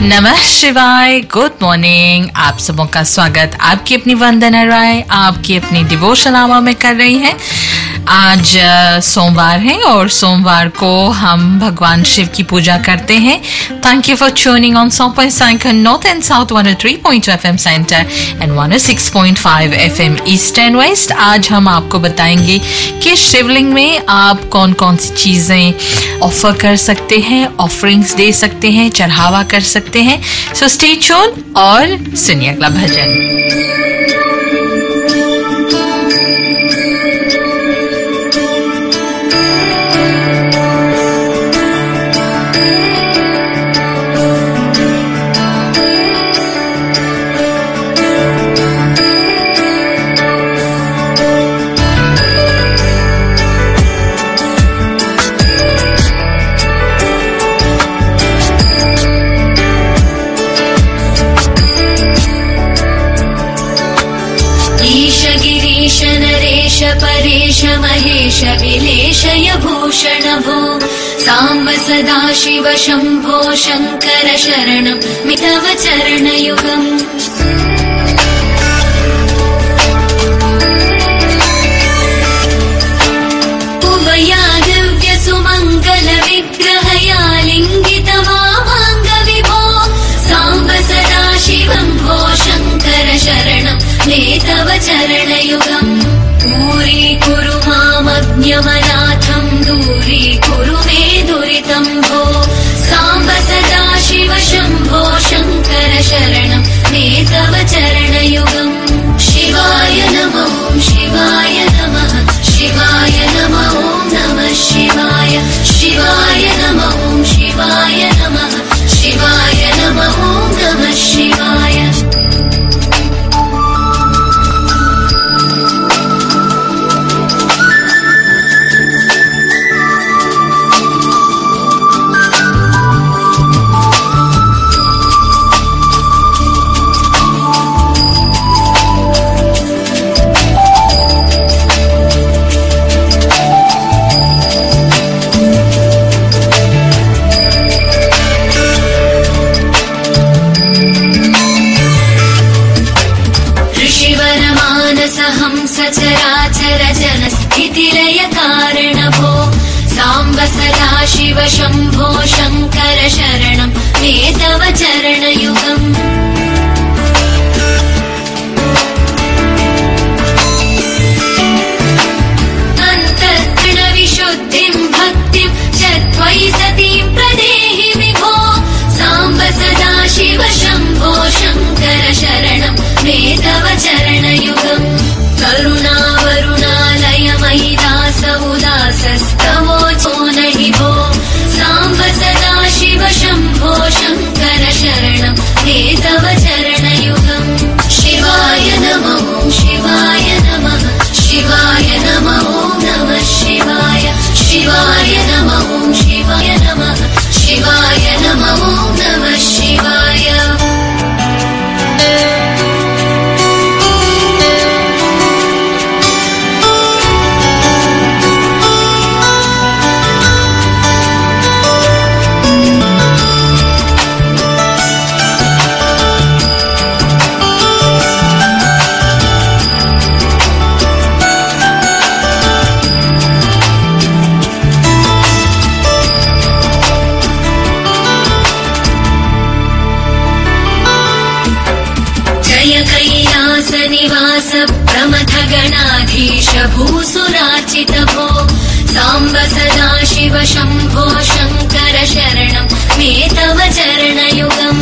नमः शिवाय, good morning. आप सबों का स्वागत आपकी अपनी वंदना राय आपकी अपनी डिवोशन आवर में कर रही है। आज सोमवार है और सोमवार को हम भगवान शिव की पूजा करते हैं। Thank you for tuning on 100.5 north and south 103.2 FM centre and 106.5 FM east and west. आज हम आपको बताएंगे कि शिवलिंग में आप कौन कौन सी चीजें ऑफर कर सकते हैं, ऑफरिंग्स दे सकते हैं, चढ़ावा कर सकते हैं। सो स्टे ट्यून और सुनिए अगला भजन। परेश महेश विलेशय भूषण भो सांब सदा शिव शंभो शंकर शरणं मितव चरणयुगम्। उभया दिव्य सुमंगल विग्रहया लिंगित वामांग विभो सांब सदा शिवं भो शंकर शरणं मितव चरणयुगम्। दूरीकुरु मामज्ञमनाथं दूरीकुरु मे दुरितं भो सांब सदा शिव शंभो शंकर शरणं मे तव चरणयुगम्। शिवाय नमः शिवाय नमः शिवाय नमः नमः शिवाय शिवाय नमः शिवाय नमः शिवाय नमः नमः शिवाय। सचराचर जन स्थितिलय कारण भो सांब सदा शिव शंभो शंकर शरणं मे तव चरणयुगम्। अन्तःकरण विशुद्धिं भक्तिं च त्वयि सतीं प्रदेहि विभो सांब सदा शिव शंभो शंकर शरणं मे तव चरणयुगम्। करुणावरुणालय मयि दास उदासस्तवोचो नहि भो सांब सदा शिव शंभो शंकर शरणं मे तव चरणयुगम्। शिवाय नमः शिवाय नमः शिवाय नमः नमः शिवाय शिवाय नमः शिवाय नमः शिवाय नमः नमः शिवाय। निवास प्रमथ गणाधीश भूसुराचित भो सांब सदा शिव शंभो शंकर शरणं मे तव चरणयुगम्।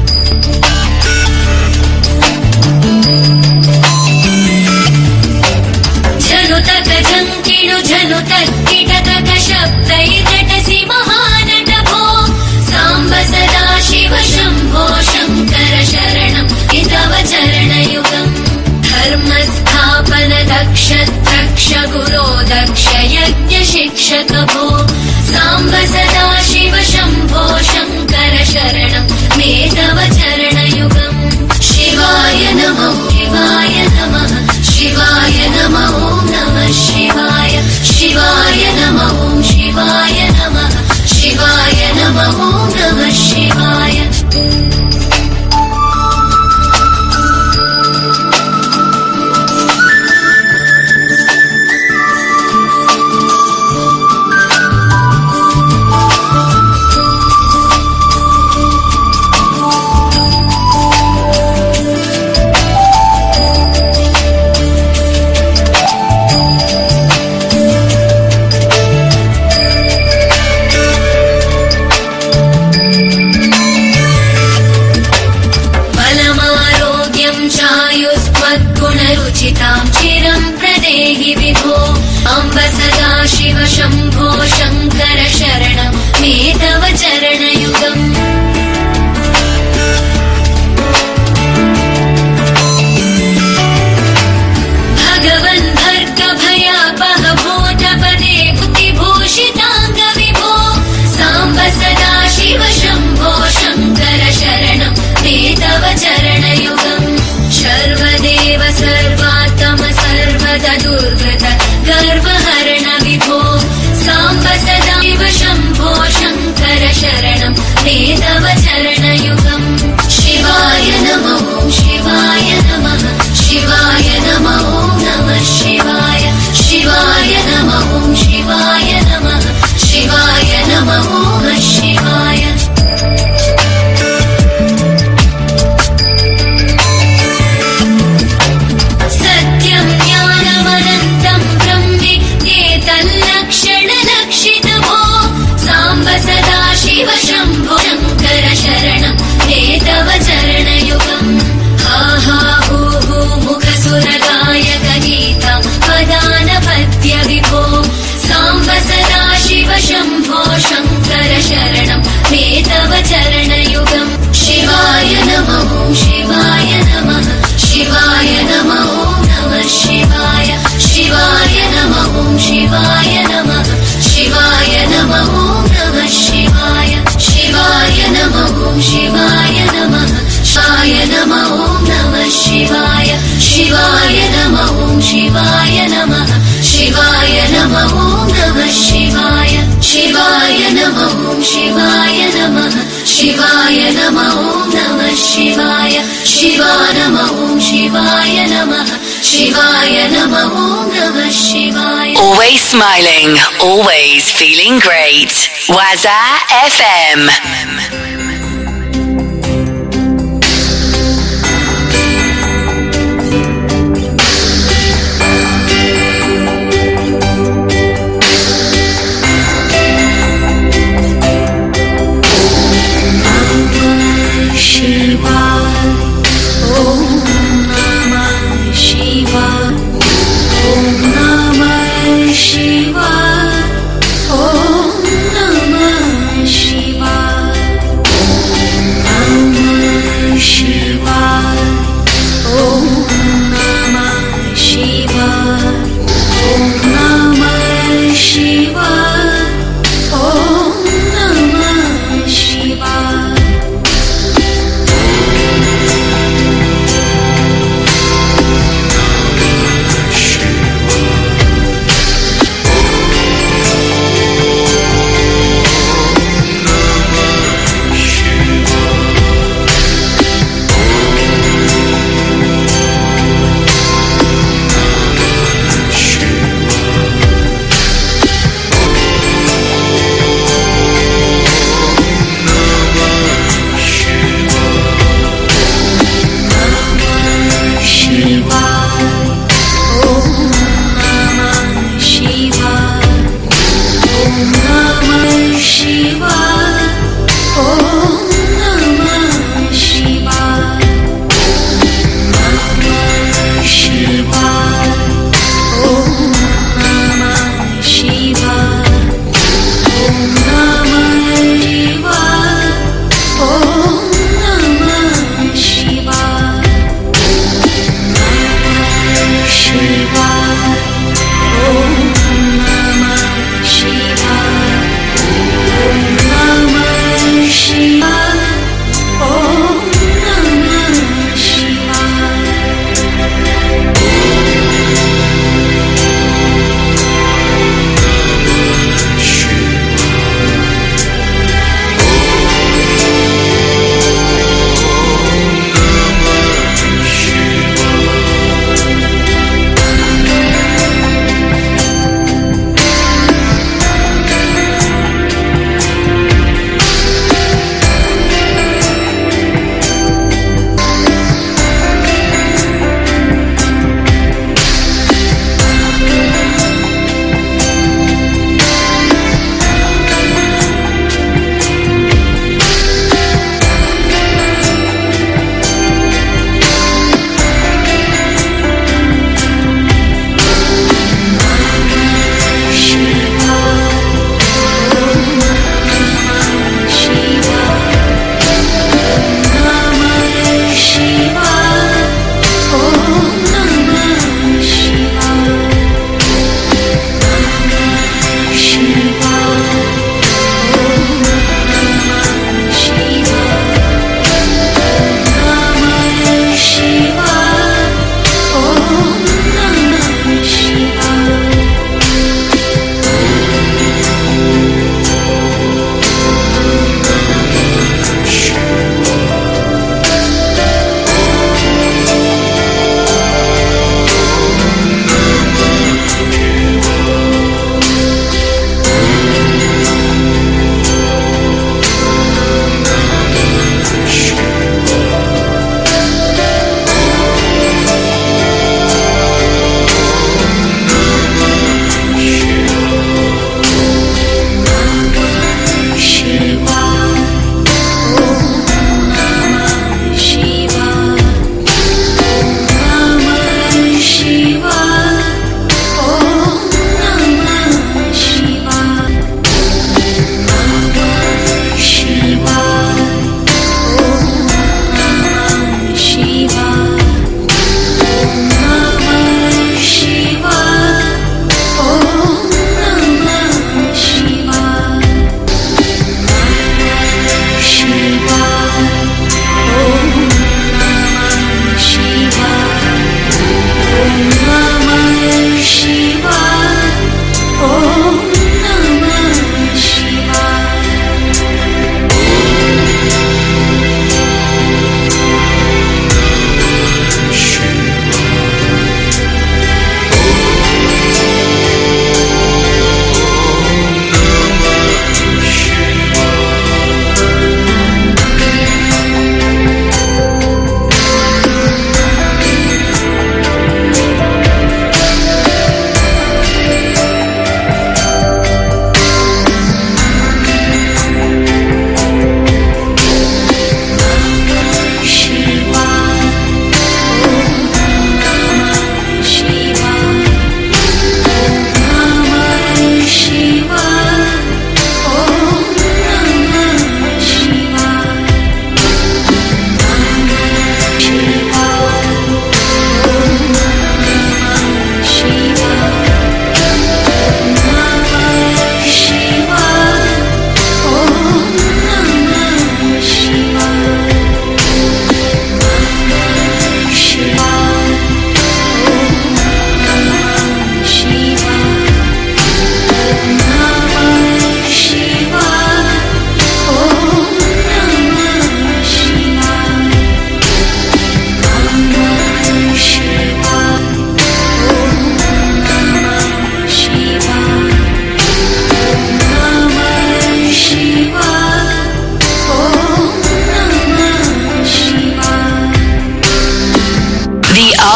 झनुतक झंकिणु झनुतक किटतक शब्दैर्नटसि महानट भो सांब सदा शिव शंभो शंकर शरणं मे तव चरणयुगम्। धर्मस्थापन दक्ष द्रक्ष गुरो दक्ष यज्ञ शिक्षक भो सांब सदा शिव शंभो शंकर शरणं मे तव चरणयुगम्। शिवाय नमः शिवाय नमः शिवाय नमः नमः शिवाय शिवाय नमः शिवाय नमः शिवाय नमः ॐ नमः शिवाय चिरं प्रदेहि विभो अम्ब सदा शिव शम्भो शङ्कर शरणं मे तव चरणयुगम् भगवन् भर्गभयापह भूतपदे बुद्धिभूषिताङ्ग विभो साम्ब सदा शिव शम्भो शङ्कर शरणं मे तव चरणयुगम् सर्वदेव सर्वात्म सर्वदा दुर्गत गर्वहरण विभो साम्ब सदा शिव शम्भो शङ्कर शरणं मे तव चरणयुगम् शिवाय नमः ॐ शिवाय नमः शिवाय नमः ॐ नमः शिवाय शिवाय नमः ॐ शिवाय नमः शिवाय नमः ॐ शिवाय सदा शिव शम्भो शङ्कर शरणं मे तव चरणयुगम् हा हा हू हू मुखसुरगायक गीता पदानपद्य विभो साम्ब सदा शिव शम्भो शङ्कर शरणं मे तव चरणयुगम् शिवाय नमः ॐ शिवाय नमः शिवाय नमः ॐ नमः शिवाय शिवाय नमः ॐ शिवाय नमः शिवाय नमः ॐ नमः शिवाय शिवाय नमः ॐ शिवाय नमः शिवाय नमः ॐ नमः शिवाय शिवाय नमः ॐ शिवाय नमः शिवाय नमः ॐ नमः शिवाय शिवाय नमः ॐ शिवाय नमः शिवाय नमः ॐ नमः शिवाय शिवा नमः ॐ शिवाय नमः शिवाय नमः ॐ नमः शिवाय Always smiling, always feeling great. Waza FM.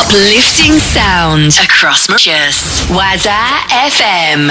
Uplifting sound across Mauritius. Waza FM.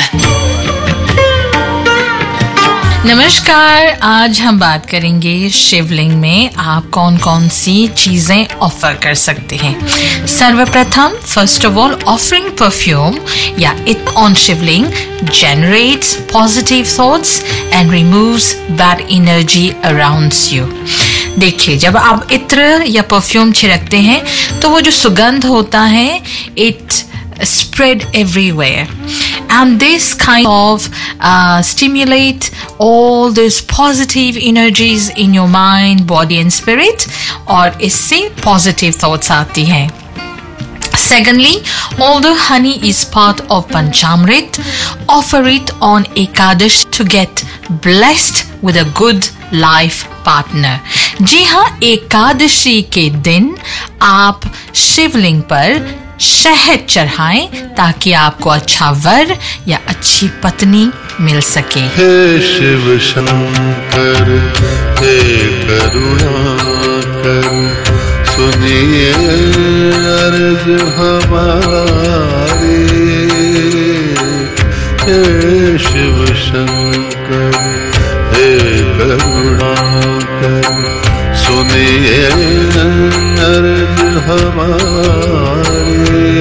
नमस्कार, आज हम बात करेंगे शिवलिंग में आप कौन कौन सी चीजें ऑफर कर सकते हैं। सर्वप्रथम, first of all, offering perfume या इत्र on Shivling generates positive thoughts and removes bad energy around you. देखिए, जब आप इत्र या परफ्यूम छिड़कते हैं तो वो जो सुगंध होता है it spread everywhere, and this kind of stimulate all these positive energies in your mind, body and spirit, और इससे positive thoughts आती हैं. Secondly, although honey is part of Panchamrit, offer it on Ekadash to get blessed with a good life partner. जी हाँ, एकादशी के दिन आप शिवलिंग पर शहद चढ़ाएं ताकि आपको अच्छा वर या अच्छी पत्नी मिल सके. हे शिव शंकर, हे करुणाकर, सुनिए अर्ज हमारी. हे शिव शंकर, हे करुणाकर, सुनिए अर्ज हमारी.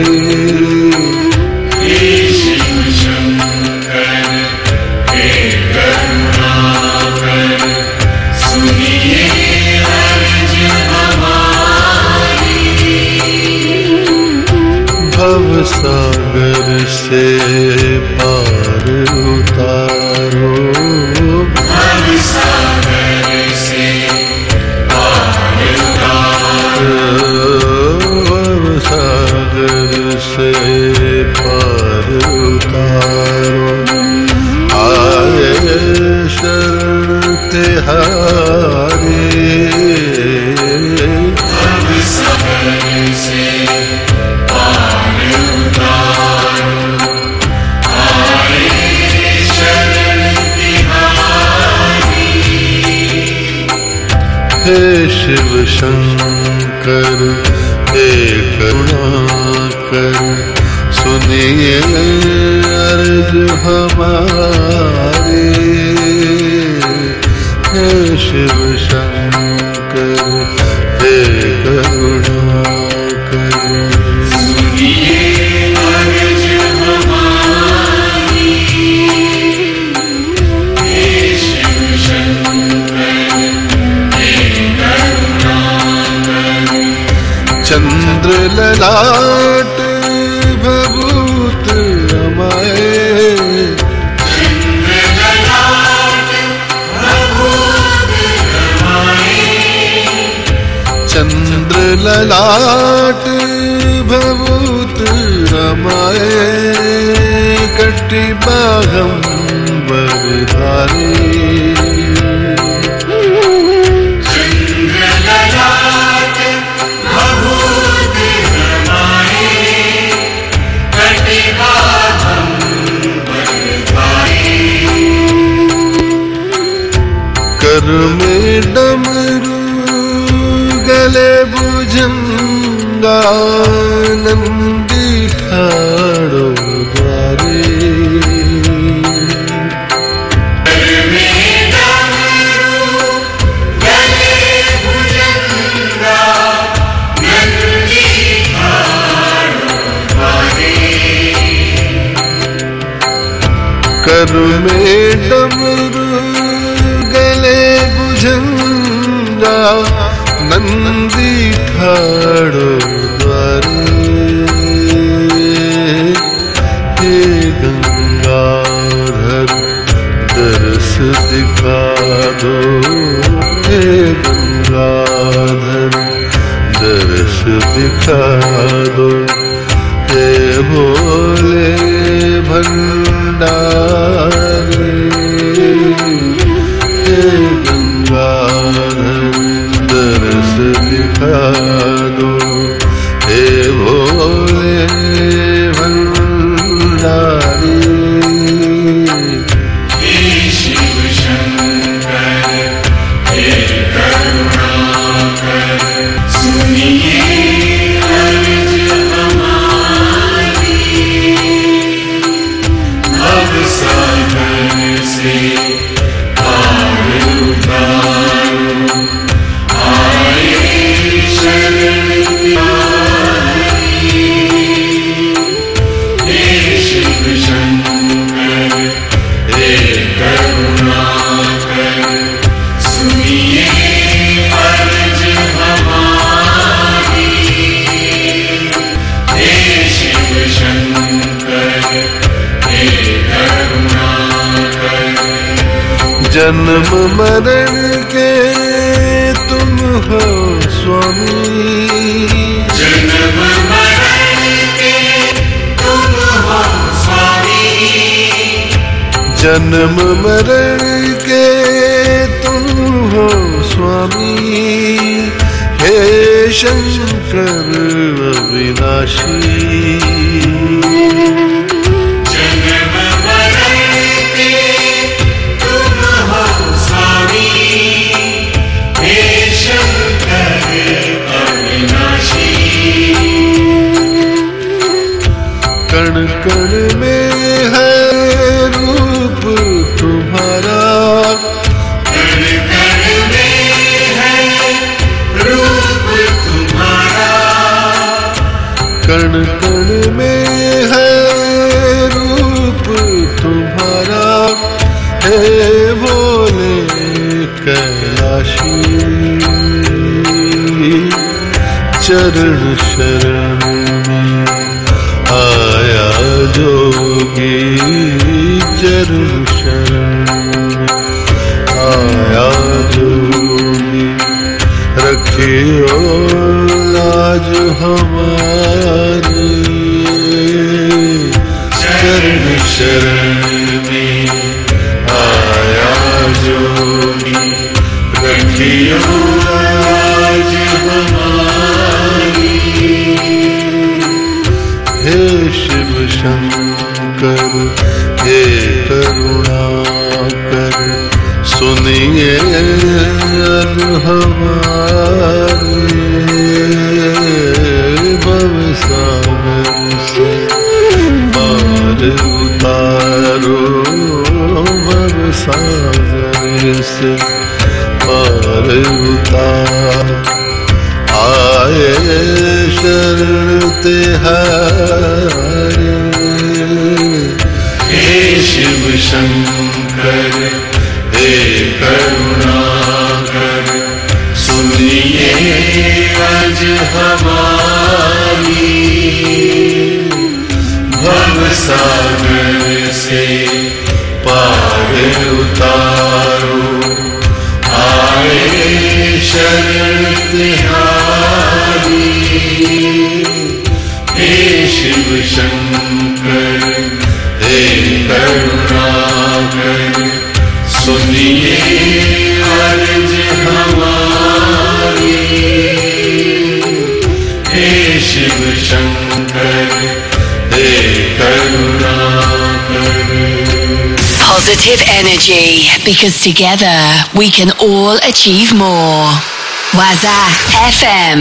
हे शिव शंकर, हे करुणाकर, सुनिए अर्ज हमारी. भवसागर से पार उतारो, भवसागर से पार उतारो, भवसागर से पार उतारो. आए शरण तिहारी, भवसागर से पार उतारो. आए शरण तिहारी. हे शिव शंकर, हे करुणाकर, सुनिए अर्ज हमारी. हे शिव शंकर, हे करुणाकर, सुनिए अर्ज हमारी. हे शिव शंकर, हे करुणाकर, चंद्र ललाट भभूत रमाए, चंद्र ललाट भभूत रमाए, चंद्र ललाट भभूत रमाए. कटिबाहम बरधारी, कर में डमरू गले भुजंगा, नंदी ठाड़ो द्वारे. कर में डमरू गले भुजंगा, नंदी ठाड़ो द्वारे. कर में डमरू गले भुजंगा, नंदी ठाड़ो द्वारे. हे गंगाधर दर्श दिखा दो, हे गंगाधर दर्श दिखा दो. हे भोले भंडारी, हे गंगाधर दर्श दिखा दो. हे भोले भंडारी. हे शिव शंकर, हे करुणाकर, सुनिए अर्ज जन्म मरण के तुम हो स्वामी, जन्म मरण के तुम हो स्वामी, जन्म मरण के तुम हो स्वामी, हे शंकर अविनाशी। जन्म मरण के तुम हो स्वामी, हे शंकर अविनाशी। कण कण में है रूप तुम्हारा, कण कण में है रूप तुम्हारा, कण कण में है रूप तुम्हारा, हे भोले कैलाशी। चरण शरण में आया जोगी, चरण शरण में आया जोगी, रखियो लाज हमारी। चरण शरण में आया जोगी, रखियो लाज हमारी। हे शिव शंकर हे करुणाकर, सुनिए अन हमारे। भवसागर से पार उतारो, भवसागर से पार उतार। आए शरण तिहारे, हे शिव शंकर हे करुणाकर, सुनिए आज हमारी। भवसागर से पार उतारो, आए शरण तिहारी। हे शिव शंकर हे करुणाकर, सुनिए अर्ज हमारी। हे शिव शंकर हे Karunakar. Positive energy, because together we can all achieve more. Waza FM.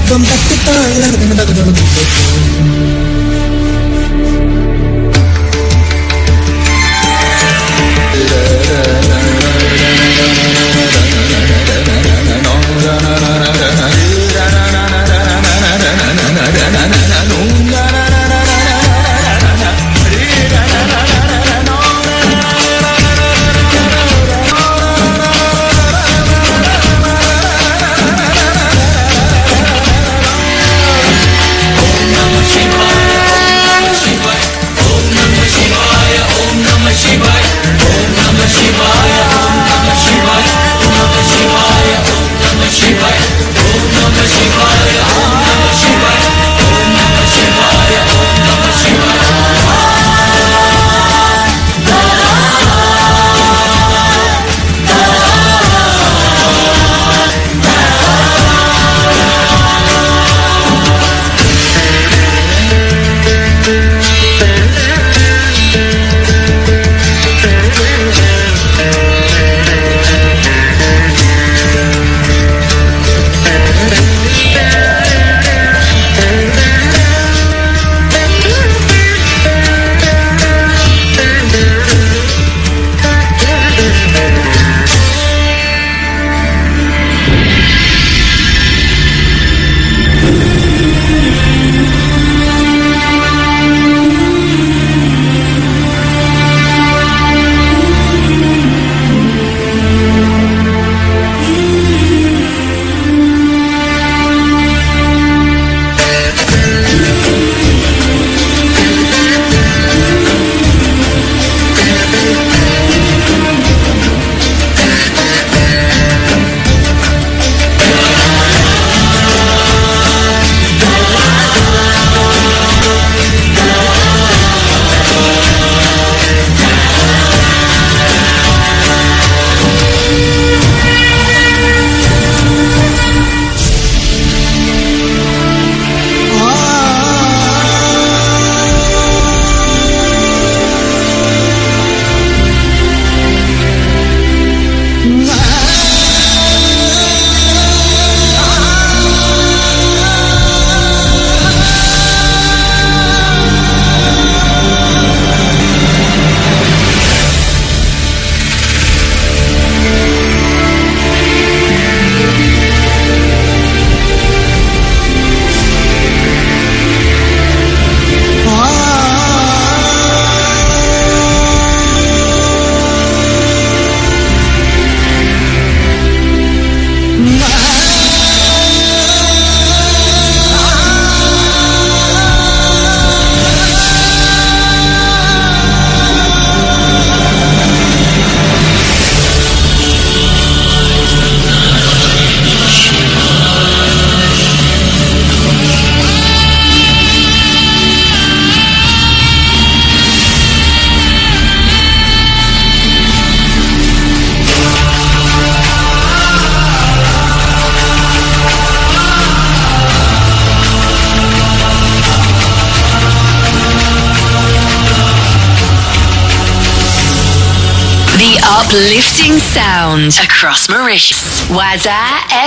Uplifting sound across Mauritius. Waza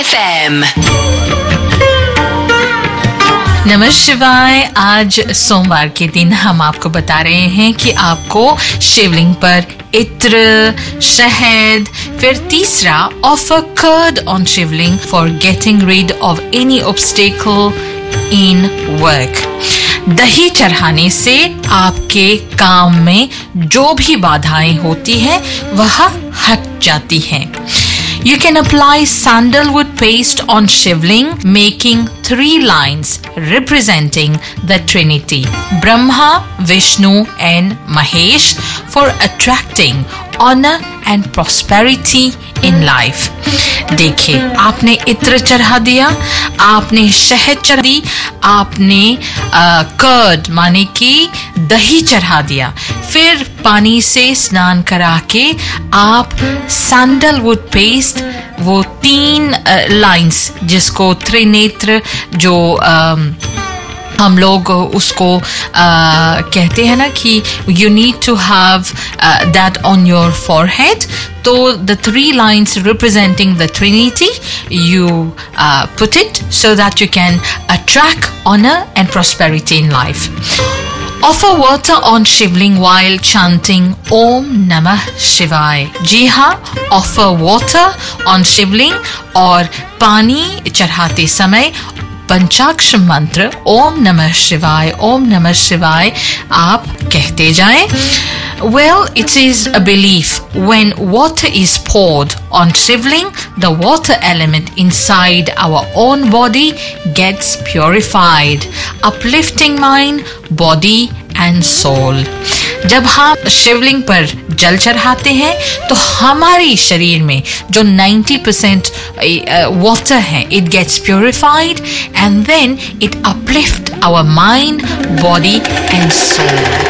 FM. नमः शिवाय। आज सोमवार के दिन हम आपको बता रहे हैं कि आपको शिवलिंग पर इत्र, शहद, फिर तीसरा offer curd on Shivling for getting rid of any obstacle in work. दही चढ़ाने से आपके काम में जो भी बाधाएं होती हैं वह हट जाती हैं। You can apply sandalwood paste on shivling, making 3 lines representing the Trinity, Brahma, Vishnu and Mahesh, for attracting honor and prosperity in life. देखिए, आपने इत्र चढ़ा दिया, आपने शहद चढ़ा दी, आपने कर्ड माने कि दही चढ़ा दिया, फिर पानी से स्नान करा के आप सैंडलवुड पेस्ट, वो 3 लाइंस जिसको त्रिनेत्र जो हम लोग उसको कहते हैं ना कि you need to have that on your forehead. तो the 3 lines representing the Trinity, you put it so that you can attract honor and prosperity in life. Offer water on Shivling while chanting Om Namah Shivaya. जी हाँ, offer water on Shivling और पानी चढ़ाते समय पंचाक्षर मंत्र ओम नमः शिवाय आप कहते जाएं. Well, it is a belief when water is poured on Shivling, the water element inside our own body gets purified, uplifting mind, body and soul. जब हम शिवलिंग पर जल चढ़ाते हैं तो हमारे शरीर में जो 90% water है, it gets purified and then it uplifts our mind, body and soul.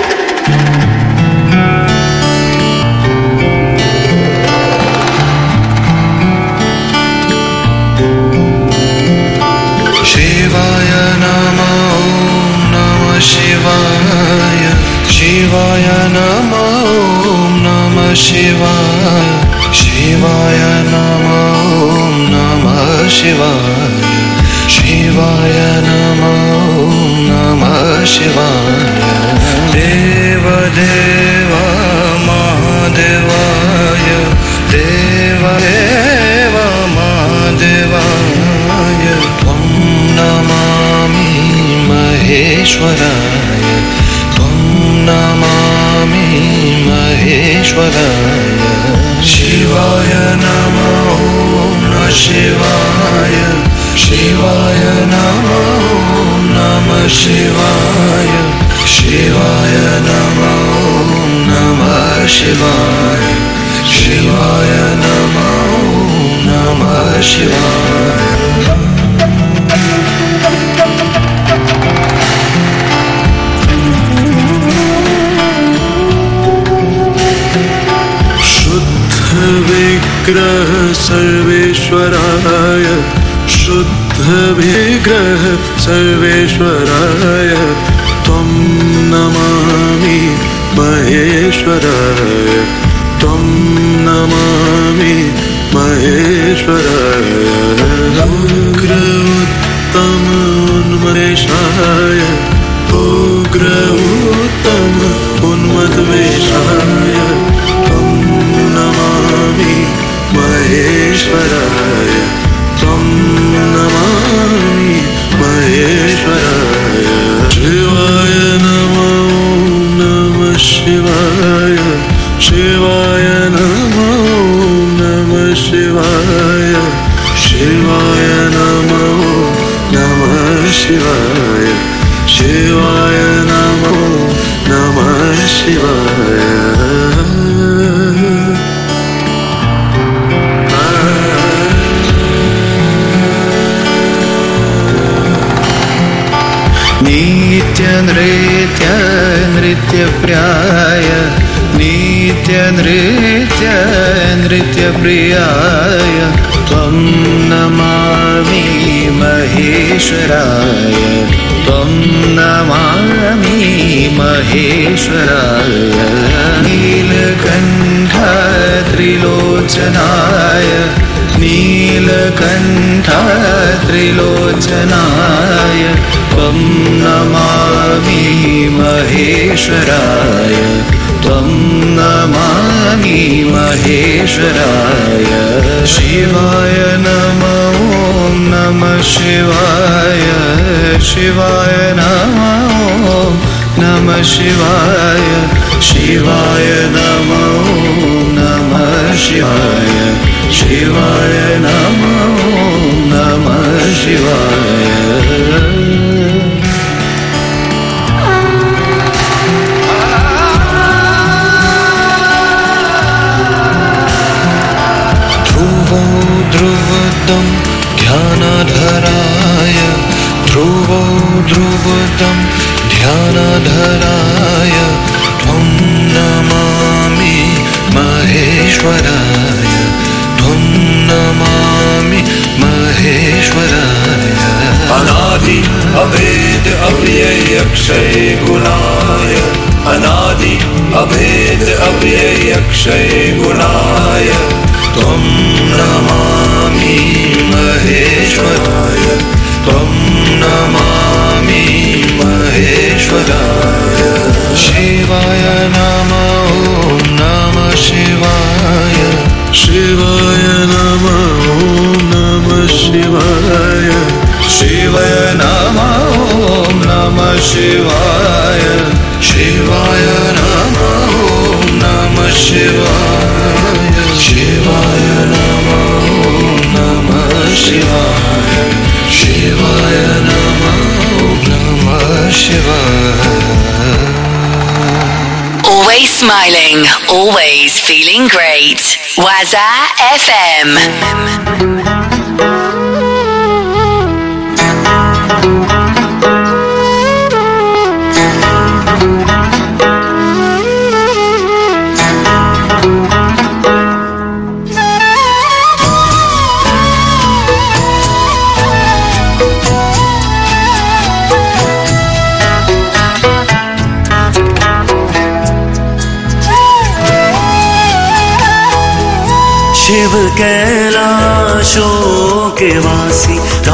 शिवाय नमः ॐ नमः शिवाय शिवाय नमः ॐ नमः शिवाय शिवाय नमः ॐ नमः शिवाय देव देव महादेवाय देव देव महादेवाय त्वं नमामि महेश्वराय नमामि महेश्वराय शिवाय नमः ॐ नमः शिवाय शिवाय नमः ॐ नमः शिवाय शिवाय नमः ॐ नमः शिवाय शिवाय नमः ॐ नमः शिवाय विग्रह सर्वेश्वराय शुद्ध विग्रह सर्वेश्वराय त्वं नमामि महेश्वराय त्वं नमामि महेश्वराय उग्र उत्तम उन्मेषाय उग्र उत्तम उन्मत्वेषाय महेश्वराय त्वं नमामि महेश्वराय शिवाय नमो नमः शिवाय शिवाय नमो नमः शिवाय शिवाय नमो नमः शिवाय शिवाय नमो नमः शिवाय नृत्यप्रियाय नृत्यप्रियाय त्वं नमामि महेश्वराय त्वं नमामि महेश्वराय नीलकण्ठ त्रिलोचनाय नीलकण्ठ त्रिलोचनाय त्वं नमामि महेश्वराय त्वं नमामि महेश्वराय शिवाय नमः ॐ नमः शिवाय शिवाय नमः ॐ नमः शिवाय शिवाय नमः ॐ नमः शिवाय शिवाय नमः ॐ नमः शिवाय ध्रुवदं ध्यानधराय ध्रुवदं ध्यानधराय त्वं नमामि महेश्वराय त्वं नमामि महेश्वराय अनादि अभेद अव्यय अक्षय गुणाय अनादि अभेद अव्यय अक्षय गुणाय त्वं नमामि महेश्वराय त्वं नमामि महेश्वराय शिवाय नमः ॐ नमः शिवाय शिवाय नमः ॐ नमः शिवाय शिवाय नमः ॐ नमः शिवाय शिवाय नमः ॐ नमः शिवाय शिवाय नमः ॐ नमः शिवाय शिवाय नमः ॐ नमः शिवाय. Always smiling, always feeling great. Waza FM. Shiv कैलाशों के वासी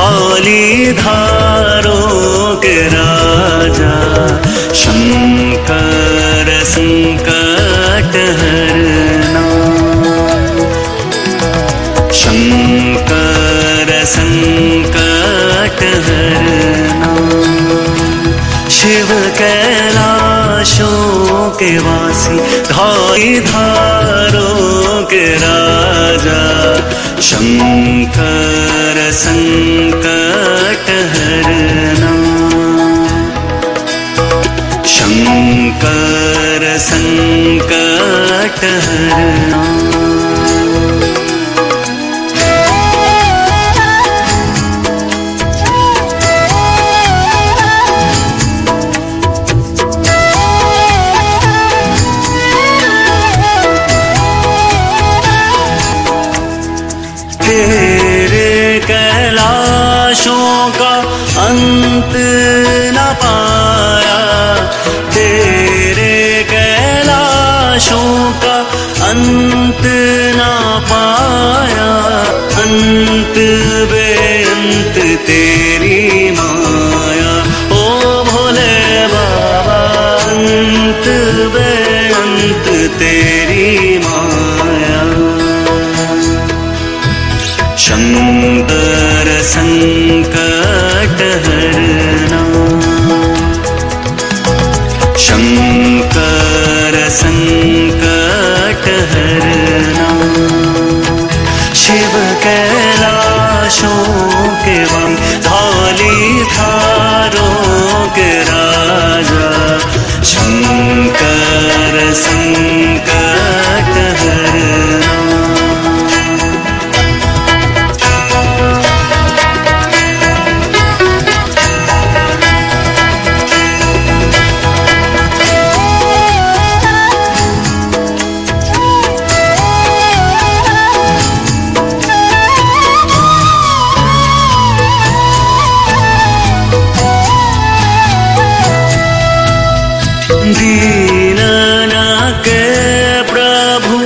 धौलीधारों के राजा शंकर संकट हरना शंकर संकट हरना शिव कैलाशों के वासी धौलीधारों के राजा शंकर संकट हरना शंकर संकट हरना तेरे कैलाशों का अंत न पाया तेरे कैलाशों का अंत न पाया अंत बेअंत तेरी माया ओ भोले बाबा अंत बेअंत तेरी माया शंकर संकट हरना शंकर संकट हरना शिव कैलाशों के वम धौलीधारों के राजा शंकर संकट हरना दीननाथ प्रभु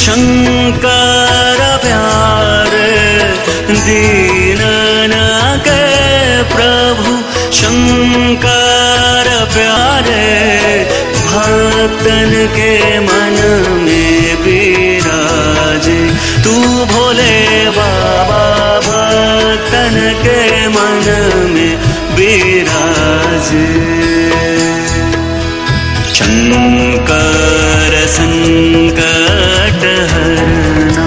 शंकर प्यारे दीननाथ प्रभु शंकर प्यारे भक्तन के मन में विराजे तू भोले बाबा भक्तन के मन में विराजे शंकर संकट हरना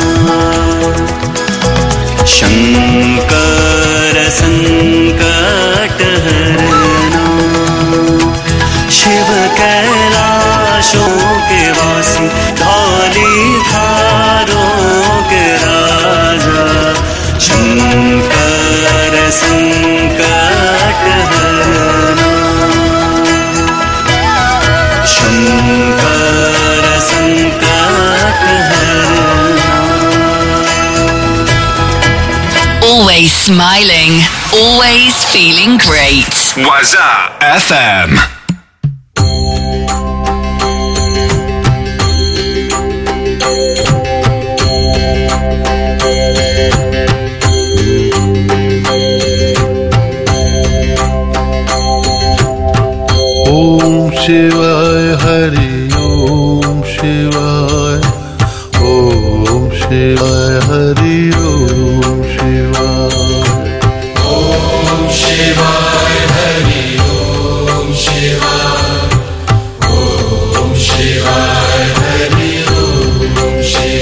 शंकर संकट हरना शिव कैलाशों के वासी धौलीधारों के राजा शंकर संकट हरना शंकर संकट हरना always smiling, always feeling great. Waza FM. Shivaya Hari Om Shivaya Om Shivaya Hari Om Shivaya Om Shivaya Hari Om Shivaya Om Shivaya Hari Om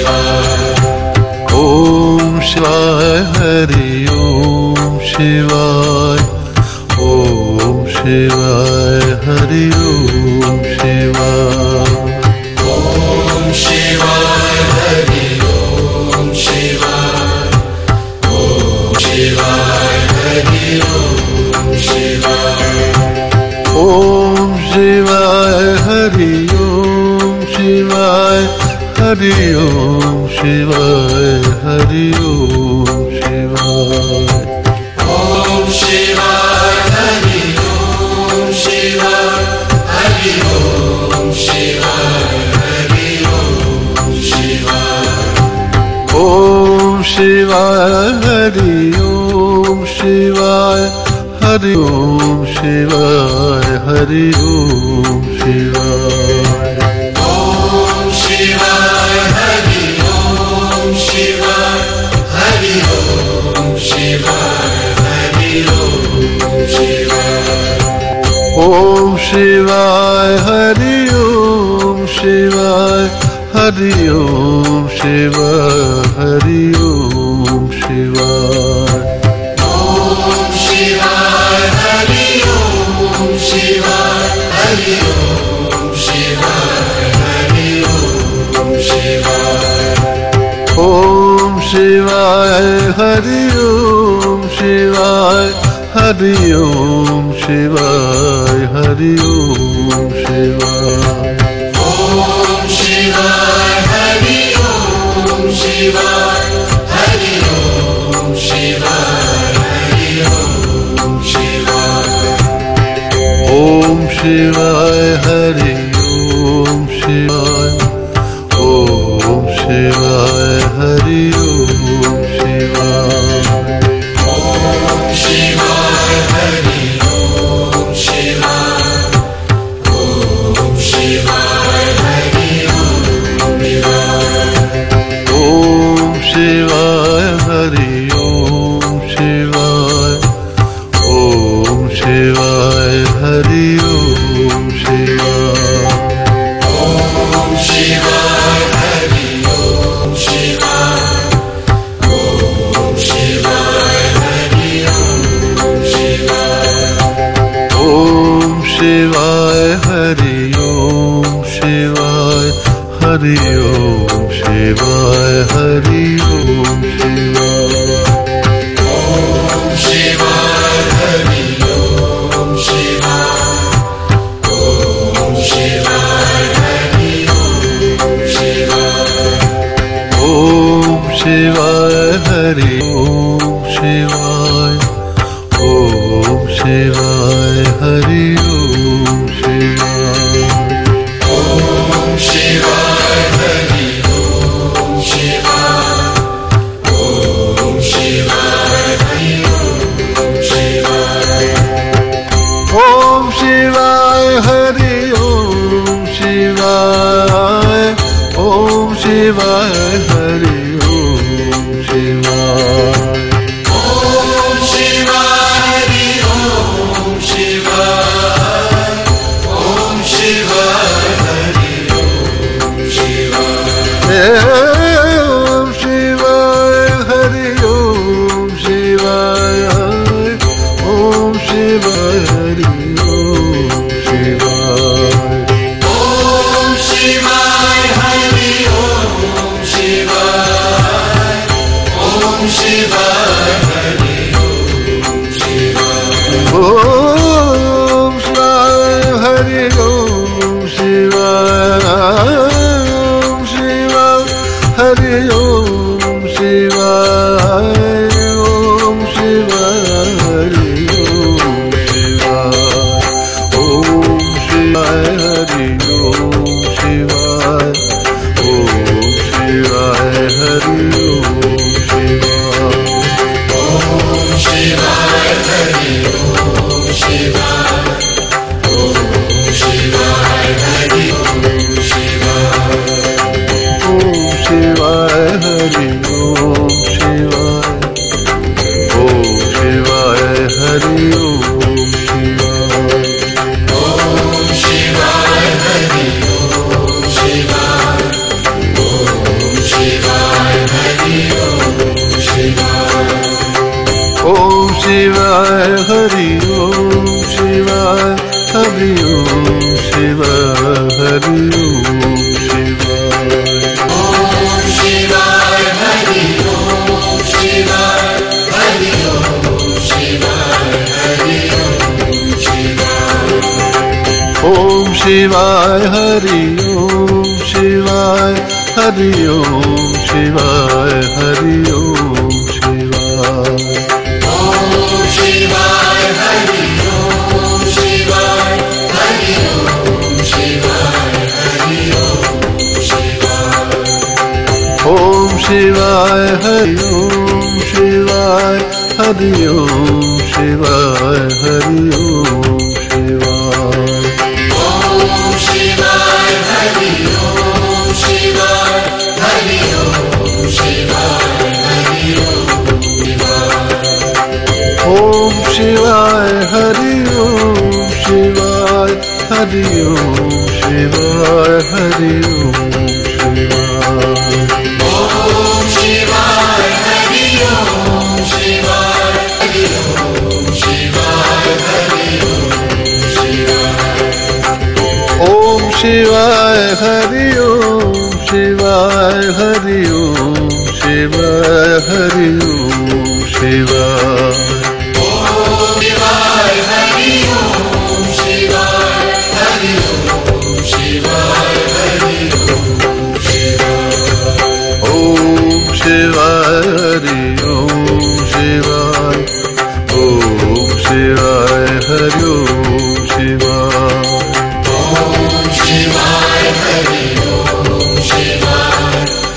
Shivaya Om Shivaya Hari Om Shivaya Om Shivaya Hari Om Shivaya Om Shivaya Hari Om Shivaya Om Shivaya Hari Om Shivaya Om Shivaya Hari Om Shivaya Hari Om Shivaya Hari Om Shivaya Om Shivaya Hari Om Shivaya Hari Om Shivaya Hari Om Shivaya Om Shivaya Hari Om Shivaya Hari Om Shivaya Hari Om Shivaya Om Shivaya Hari Om Shivaya Hari Om Shivaya Hari Om Shivaya Om Shivaya Hari Om Shivaya Hari Om Shivaya Hari Om Shivaya Om Shivaya Hari Om Shivaya Hari Om Shivaya Hari Om Shivaya Om Shivaya Hari Om Shivaya Hari Om Shivaya Hari Om Shivaya Om Shivaya Hari Om Shivaya Hari Om Shivaya Hari Om Shivaya Om Shivaya Hari Om Shivaya Om Shivaya Hari Om Shivaya Om Shivaya Hari Om Shivaya Om Shivaya Hari Om Shivaya Om Shivaya Hari Om Shivaya Om Shivaya Hari Om Shivaya Om Shivaya Hari Om Shivaya Om Shivaya Hari Om Shivaya Om Shivaya Hari Om Shivaya Hari Om Shivaya Hari Om Shivaya Om Shivaya Hari Om Shivaya Om Shivaya Hari Om Shivaya Om Shivaya Hari Om Shivaya Om Shivaya Hari Om Shivaya Om Shivaya Hari Om Shivaya Om Shivaya Hari Om Shivaya Om Shivaya Hari Om Shivaya Om Shivaya Hari Om Shivaya Om Shivaya Hari Om Shivaya Om Shivaya Hari Om Shivaya Om Shivaya Hari Om Shivaya Om Shivaya Hari Om Shivaya Om Shivaya Hari Om Shivaya शिवाय हरि ओम शिवाय हरि ओम शिवाय हरि ओम शिवाय ओम शिवाय हरि ओम शिवाय हरि ओम शिवाय हरि ओम शिवाय ओम शिवाय हरि ओम शिवाय हरि ओम शिवाय हरि ओम शिवाय ओम शिवाय हरि ओम शिवाय हरि ओम शिवाय हरि ओम शिवाय ओम शिवाय हरि ओम शिवाय हरि ओम शिवाय हरि ओम शिवाय ओम शिवाय हरि ओम शिवाय हरि ओम शिवाय हरि ओम शिवाय ओम शिवाय हरि ओम शिवाय हरि ओम शिवाय हरि ओम शिवाय ओम शिवाय हरि ओम शिवाय हरि ओम शिवाय हरि ओम शिवाय ओम शिवाय हरि ओम शिवाय हरि ओम शिवाय हरि ओम शिवाय ओम शिवाय हरि ओम शिवाय हरि ओम शिवाय हरि ओम शिवाय ओम शिवाय हरि ओम शिवाय ओम शिवाय हरि ओम शिवाय ओम शिवाय हरि ओम शिवाय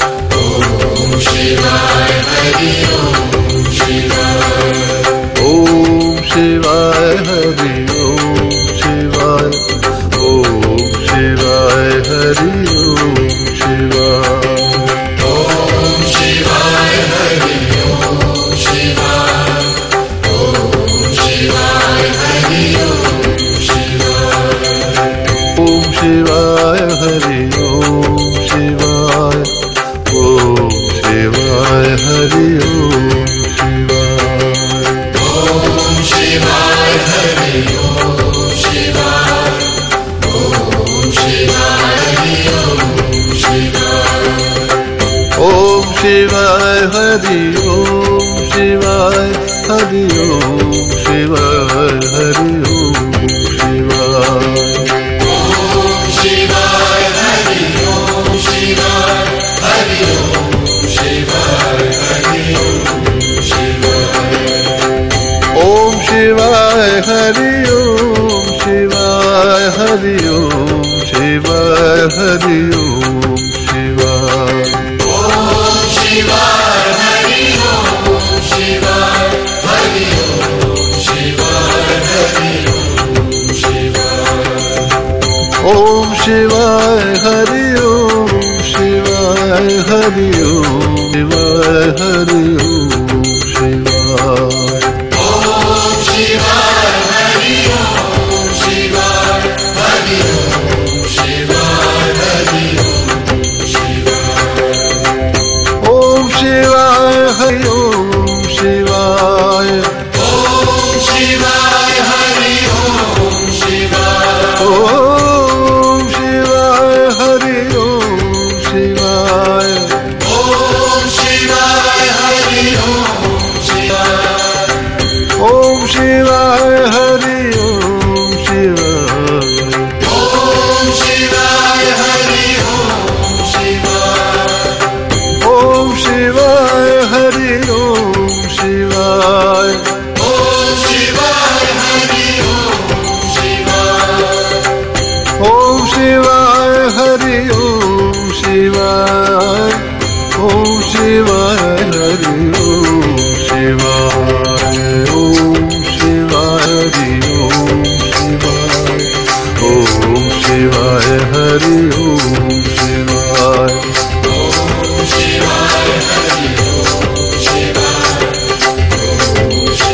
ओम शिवाय हरि ओम शिवाय ओम शिवाय हरि ओम शिवाय ओम शिवाय हरि ओम शिवाय ओम शिवाय हरि ओम शिवाय ओम शिवाय हरि ओम शिवाय ओम शिवाय हरि ओम शिवाय ओम शिवाय हरि ओम शिवाय ओम शिवाय हरि ओम शिवाय ओम शिवाय हरि ओम शिवाय ओम शिवाय हरि ओम शिवाय हरि ओम शिवाय हरि ओम शिवाय ओम शिवाय हरि ओम शिवाय हरि ओम शिवाय हरि ओम शिवाय ओम शिवाय हरि ओम शिवाय हरि ओम शिवाय हरि ओम शिवाय ओम शिवाय हरि ओम शिवाय हरि ओम शिवाय हरि ओम शिवाय ओम शिवाय हरि ओम शिवाय हरि ओम शिवाय हरि ओम शिवाय ओम शिवाय हरि ओम शिवाय हरि ओम शिवाय हरि ओम शिवाय ओम शिवाय हरि ओम शिवाय ओम शिवाय हरि ओम शिवाय ओम शिवाय हरि ओम शिवाय ओम शिवाय हरि ओम शिवाय ओम शिवाय हरि ओम शिवाय ओम शिवाय हरि ओम शिवाय ओम शिवाय हरि ओम शिवाय ओम शिवाय हरि ओम शिवाय ओम शिवाय हरि ओम शिवाय ओम शिवाय हरि ओम शिवाय ओम शिवाय हरि ओम शिवाय ओम शिवाय हरि ओम शिवाय ओम शिवाय हरि ओम शिवाय ओम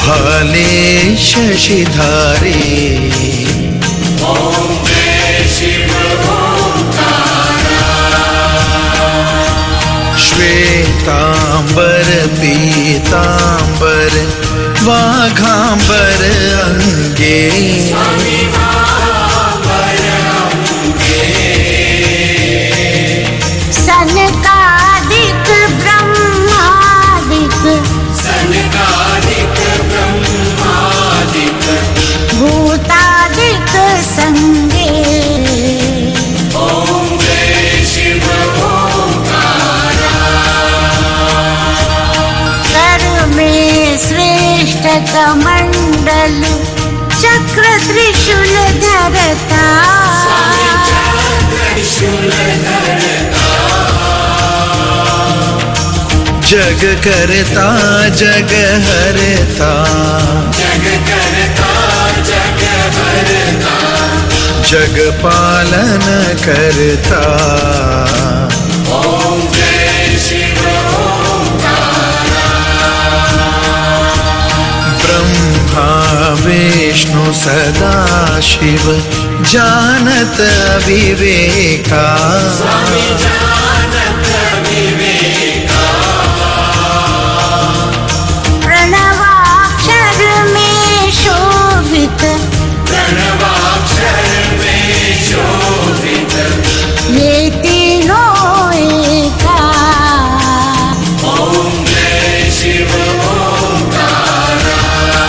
भाले शशिधारी ॐ जय शिव ओंकारा श्वेतांबर पीतांबर वाघांबर अंगे सनकादिक ब्रह्मादिक भूतादिक संगे ॐ जय शिव ओंकारा कर में श्रेष्ठ कमंडल चक्र त्रिशूल धरता जग करता जग हरता जग पालन करता ॐ जय शिव ओंकारा ब्रह्मा विष्णु सदा शिव जानत विवेका प्रणवाक्षर में शोभित ये तीनों एका ॐ जय शिव ओंकारा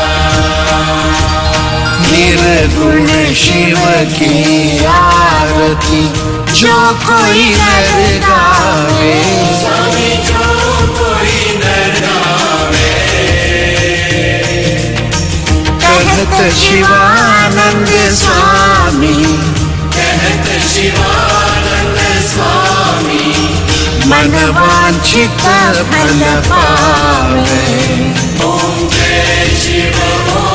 निर्गुण शिव की आरती जो कोई नर गावे कहत शिवानंद स्वामी मन वांछित फल पावे ॐ जय शिव